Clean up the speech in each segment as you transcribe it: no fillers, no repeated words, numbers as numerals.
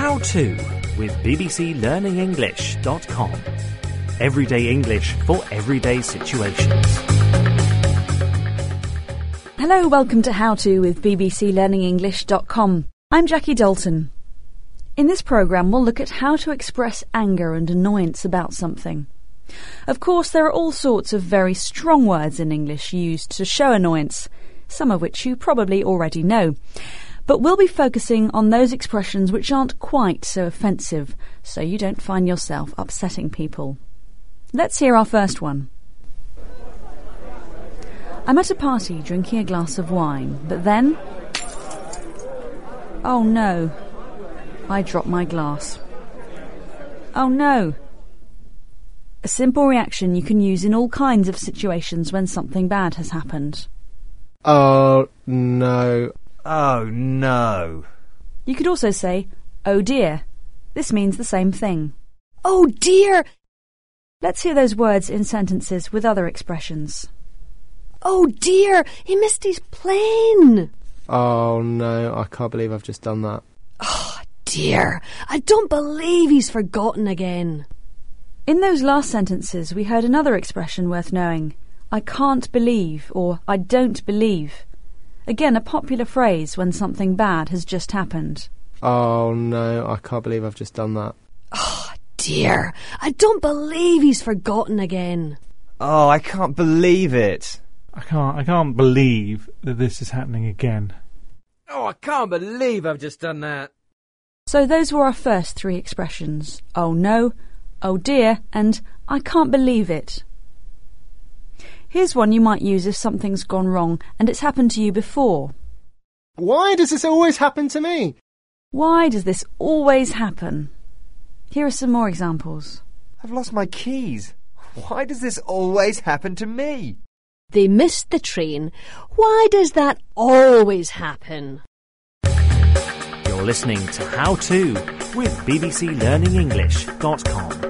How To with bbclearningenglish.com. Everyday English for everyday situations. Hello, welcome to How To with bbclearningenglish.com. I'm Jackie Dalton. In this programme we'll look at how to express anger and annoyance about something. Of course, there are all sorts of very strong words in English used to show annoyance, some of which you probably already know. But we'll be focusing on those expressions which aren't quite so offensive, so you don't find yourself upsetting people. Let's hear our first one. I'm at a party drinking a glass of wine, but then... Oh no, I dropped my glass. Oh no. A simple reaction you can use in all kinds of situations when something bad has happened. Oh no. Oh no. You could also say, oh dear. This means the same thing. Oh dear! Let's hear those words in sentences with other expressions. Oh dear! He missed his plane! Oh no, I can't believe I've just done that. Oh dear! I don't believe he's forgotten again. In those last sentences we heard another expression worth knowing. I can't believe, or I don't believe. Again, a popular phrase when something bad has just happened. Oh no, I can't believe I've just done that. Oh dear! I don't believe he's forgotten again. Oh, I can't believe it. I can't believe that this is happening again. Oh, I can't believe I've just done that. So those were our first three expressions. Oh no, oh dear, and I can't believe it. Here's one you might use if something's gone wrong and it's happened to you before. Why does this always happen to me? Why does this always happen? Here are some more examples. I've lost my keys. Why does this always happen to me? They missed the train. Why does that always happen? You're listening to How To with bbclearningenglish.com.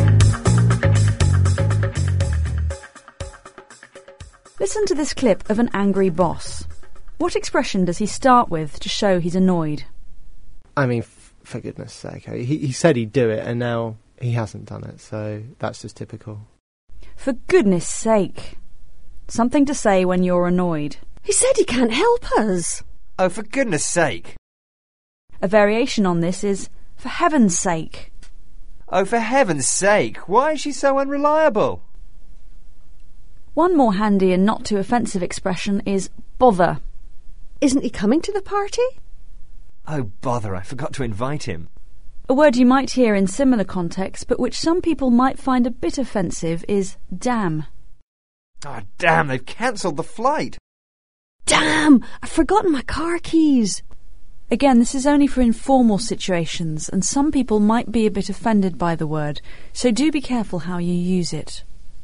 Listen to this clip of an angry boss. What expression does he start with to show he's annoyed? I mean, for goodness sake, he said he'd do it and now he hasn't done it, so that's just typical. For goodness sake. Something to say when you're annoyed. He said he can't help us. Oh, for goodness sake. A variation on this is, for heaven's sake. Oh, for heaven's sake. Why is she so unreliable? One more handy and not too offensive expression is bother. Isn't he coming to the party? Oh, bother, I forgot to invite him. A word you might hear in similar contexts, but which some people might find a bit offensive, is damn. Oh, damn, they've cancelled the flight. Damn! I've forgotten my car keys. Again, this is only for informal situations, and some people might be a bit offended by the word, so do be careful how you use it.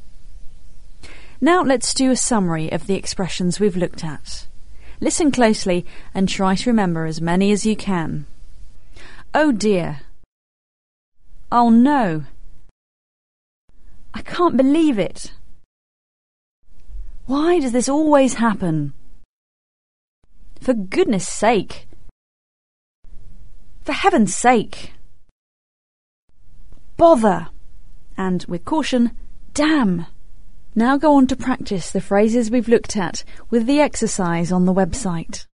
Now let's do a summary of the expressions we've looked at. Listen closely and try to remember as many as you can. Oh dear. Oh no. I can't believe it. Why does this always happen? For goodness sake. For heaven's sake. Bother. And with caution, damn. Now go on to practice the phrases we've looked at with the exercise on the website.